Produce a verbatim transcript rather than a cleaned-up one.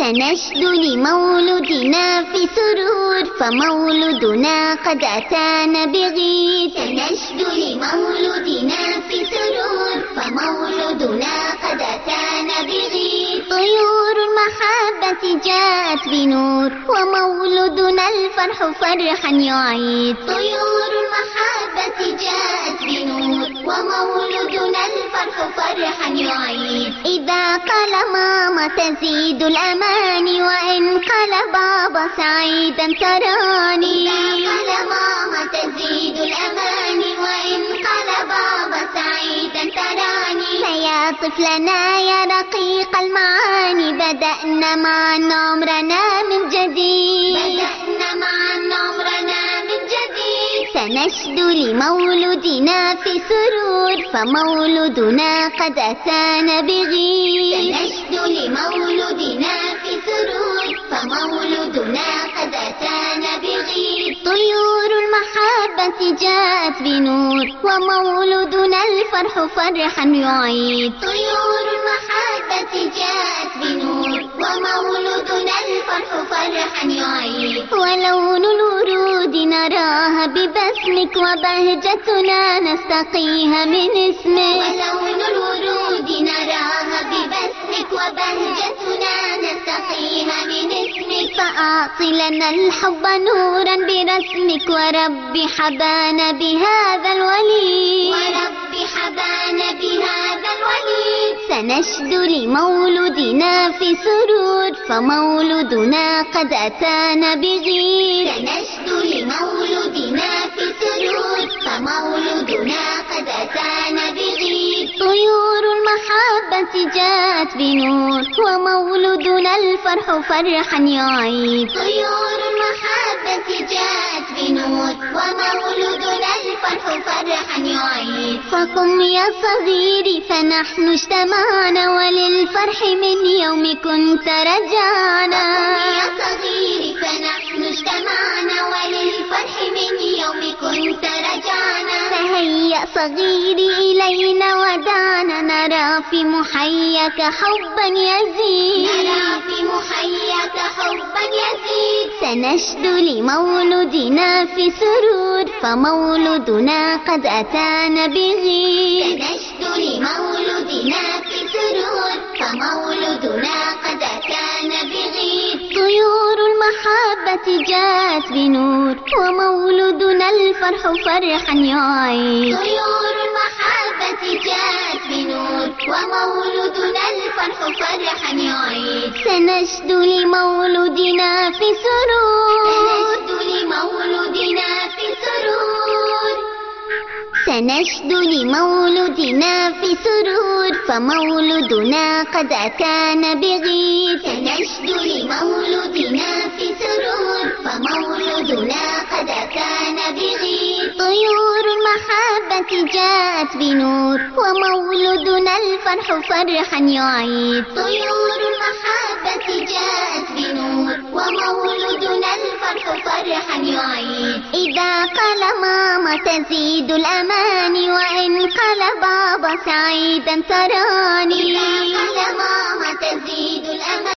سنشد لمولدنا في سرور فمولدنا قد أتانا بغيث. سنشد لمولدنا في سرور فمولدنا قد أتانا بغيث. طيور المحبة جاءت بنور ومولدنا الفرح فرحا يعيد. طيور المحبة جاءت بنور ومولدنا الفرح فرحا يعيد. إذا قال ماما تزيد الأماني وإن قال بابا سعيدا تراني. إذا قال ماما تزيد الأماني وإن قال بابا سعيدا تراني. فيا طفلنا يا رقيق المعاني بدأنا معا عمرنا من جديد. بدأنا معا عمرنا من جديد. سنشد لمولدنا في سرور فمولدنا قد أتانا بغيث. سنشد لمولدنا في سرور فمولدنا قد أتانا بغيث. طيور المحبة جاءت بنور ومولدنا الفرح فرحا يعيد. طيور المحبة جاءت بنور ومولدنا الفرح فرحا يعيد. ولون الورود نراها ببسمك وبهجتنا نستقيها من اسمك. ولون الورود نراها ببسمك وبهجتنا نستقيها من اسمك. فأعط لنا الحب نورا برسمك ورب حبانا بهذا الولي. ورب حبانا بهذا الولي. سنشد لمولدنا في سرور فمولدنا قد أتانا بغيث. سنشد لمولدنا في سرور فمولدنا قد أتانا بغيث. طيور المحبة جاءت بنور ومولدنا الفرح فرحا يعيد. طيور المحبة جاءت بنور ومولدنا الفرح فرحا يعيد. فقم يا صغيري فنحن اجتمعنا وللفرح من يوم كنت رجعنا. فقم يا صغيري فنحن اجتمعنا وللفرح من يوم كنت رجعنا. فهيأ صغيري إلينا ودعنا نرى في محياك حبا يزيد. نرى في محياك حبا يزيد. سنشد لمولدنا في سرور فمولدنا قد أتانا بغيث. سنشد لمولدنا في سرور فمولدنا قد أتانا بغيث. طيور المحبة جاءت بنور ومولدنا الفرح فرحا يعيد. طيور المحبة جاءت بنور ومولدنا الفرح فرحا يعيد. سنشد لمولدنا في سرور. سنشد لمولدنا في سرور. سنشد لمولدنا في سرور فمولدنا قد أتانا بغيث. سنشد لمولدنا في سرور فمولدنا قد أتانا بغيث. طيور المحبة جاءت بنور ومولدنا الفرح فرحا يعيد. طيور المحبة جاءت بنور ومولدنا الفرح فرحا يعيد. إذا قال ماما تزيد الأماني وإن قال بابا سعيدا تراني. إذا قال ماما تزيد الأماني